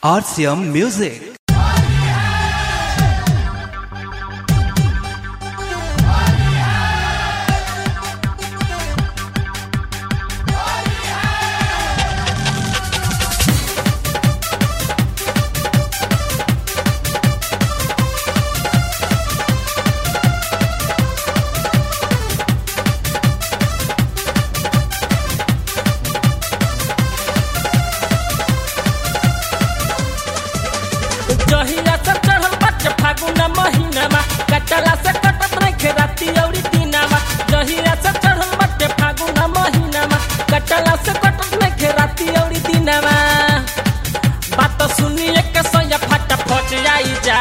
RCM Music. जहिया से चढ़ल बाटे फागुन महीनामा कटला से कटत रखे राती औरी दिनामा। जहिया से चढ़ल बाटे फागुन महीनामा कटला से कटत रखे राती औरी दिनामा। बात सुनिए के सोया फटाफट आई जा,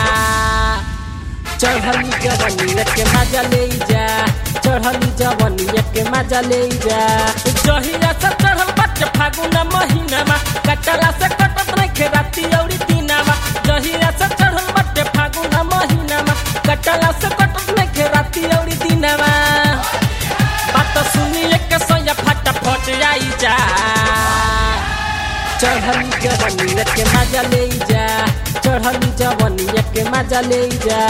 चढ़ली जवनिया के मजा ले जा, चढ़ली जवनिया के मजा ले जा। जहिया से चढ़ल बाटे फागुन महीनामा कटला से कटत रखे राती औरी दिनामा। जहिया से चढ़ल बाटे फागुन महीनामा कटला से कटत रखे राती औरी दिनामा। बात सुनिए के सोया फटाफट आई जा, चढ़ली जवनिया के मजा ले जा, चढ़ली जवनिया के मजा ले जा।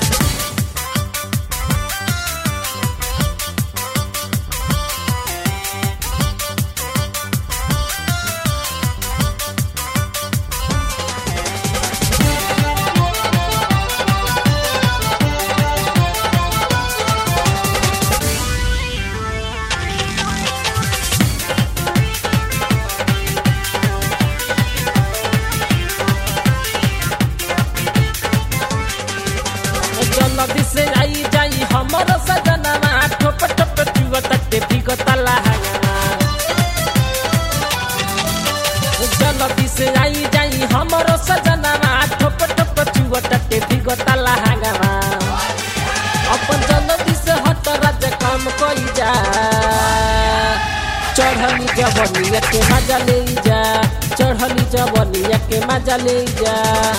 नदी से आई जाई हमर सजनमा, ठोप ठोप चुआ तटे बिगता लहावा। नदी से आई जाई हमर सजनमा, ठोप ठोप चुआ तटे बिगता लहावा। अपन जल्दी से हट राज काम कई जा, चढ़ली जवनिया के मजा ले जा, चढ़ली जवनिया के मजा ले जा।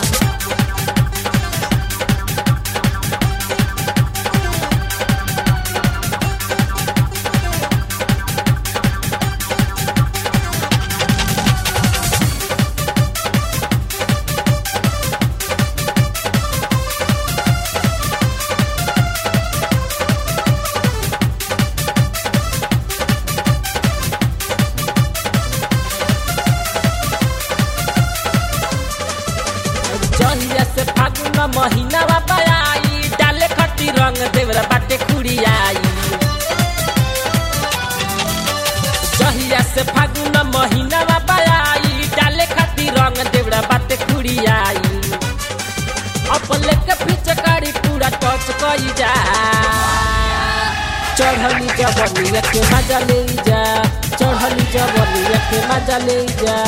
जहिया से फागुन महीना बाई डाले खटी रंग देवरा बाटे खुड़ियाई। जहिया से फागुन महीना बाई डाले खटी रंग देवरा बाटे खुड़ियाई। अपन लेके पीछे कारी पूरा टच कई जा, चढ़ली जवनिया के मजा ले जा, चढ़ली जवनिया के मजा ले जा।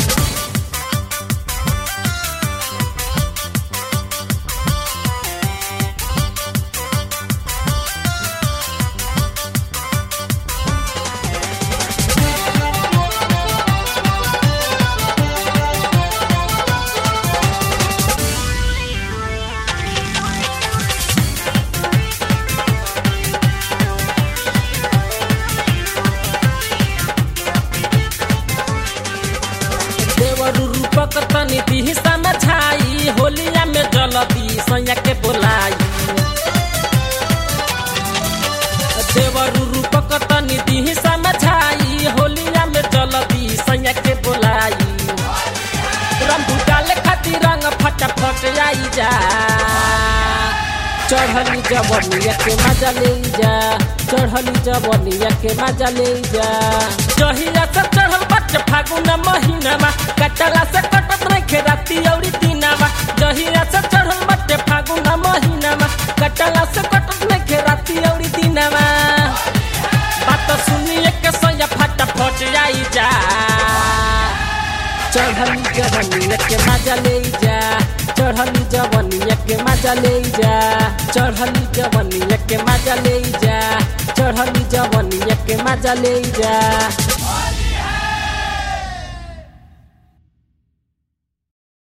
रूपक तनी दी समझाई, होलिया में जलती सैया के बोलाई। देवरू रूपक तनी दी समझाई, होलिया में जलती सैया के बोलाई। रंग डाले खातिर रंग फटाफट आई जा, चढ़ली जवनिया के मजा ले जा, चढ़ली जवनिया के मजा ले जा। जहिया से चढ़ल बाटे फागुन महीनामा कटला से कटत रखे राती औरी दिनामा। जहिया से चढ़ल बाटे फागुन महीनामा कटला से कटत रखे राती औरी दिनामा। बात सुनिए के सोया फटाफट आई जा, चढ़ली जवनिया के मजा ले जा, चढ़ली जवनिया के मजा ले जा, चढ़ली जवनिया के मजा ले जा, चढ़ली जवनिया के मजा ले जा।